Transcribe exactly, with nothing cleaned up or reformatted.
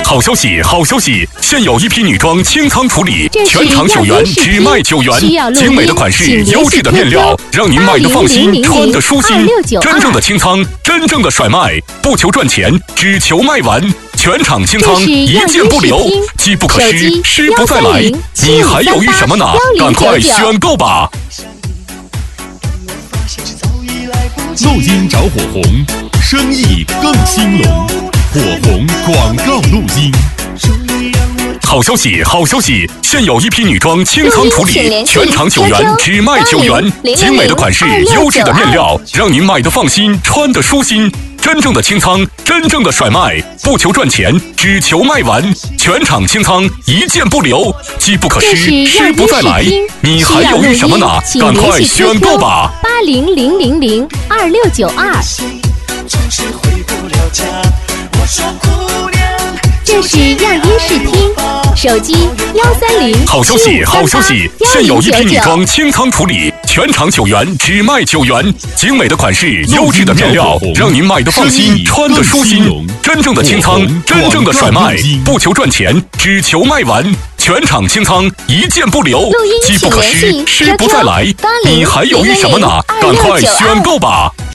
好消息，好消息！现有一批女装清仓处理，全场九元，只卖九元。精美的款式，优质的面料，让您买的放心，穿的舒心。真正的清仓，真正的甩卖，不求赚钱，只求卖完。全场清仓，一件不留，机不可失，失不再来。你还犹豫什么呢？赶快选购吧！ 录音找火红，生意更兴隆。火红广告录音。 好消息，好消息！现有一批女装清仓处理，全场九元，只卖九元。精美的款式，优质的面料，让您买的放心，穿的舒心。真正的清仓，真正的甩卖，不求赚钱，只求卖完。全场清仓，一件不留，机不可失，失不再来。你还犹豫什么呢？赶快选购吧！ 八零零零零二六九二。这是样音视听，手机幺三零。 好消息，好消息！现有一批女装清仓处理，全场九元，只卖九元。精美的款式，优质的面料，让您买的放心，穿的舒心。真正的清仓，真正的甩卖，不求赚钱，只求卖完。全场清仓，一件不留，机不可失，失不再来。你还犹豫什么呢？赶快选购吧！